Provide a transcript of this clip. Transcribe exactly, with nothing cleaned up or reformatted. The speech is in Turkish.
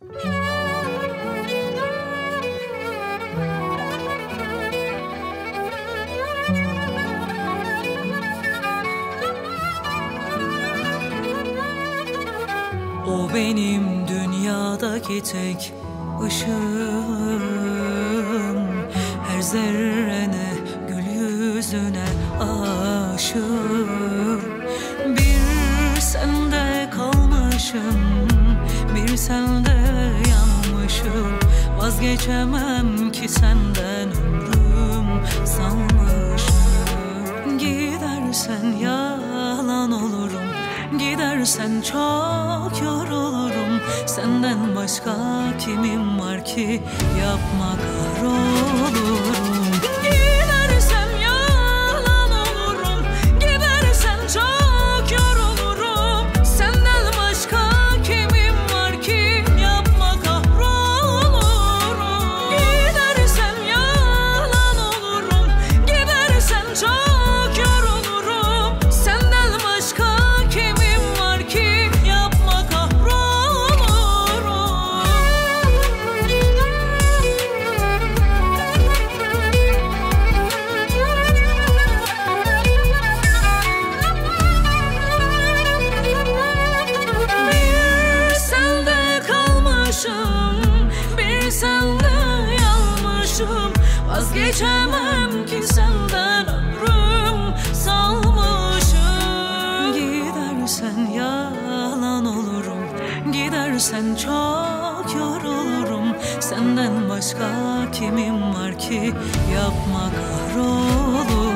O benim dünyadaki tek ışığım, her zerrene, gül yüzüne aşığım. Bir sende kalmışım, bir sende yanmışım. Vazgeçemem ki senden, ömrüm sanmışım. Gidersen yalan olurum, gidersen çok yorulurum. Senden başka kimim var ki, yapma kahrolurum. Gidersem yalan olurum, gidersen çok yorulurum. Senden başka kimim var ki, yapma kahrolurum. Gidersem yalan olurum, gidersen çok yorulurum. Senden başka kimim var ki, yapma kahrolurum. Bir sende kalmışım, bir sende yanmışım. Vazgeçemem ki senden, ömrüm salmışım. Gidersen yalan olurum, gidersen çok yorulurum. Senden başka kimim var ki, yapma kahrolurum.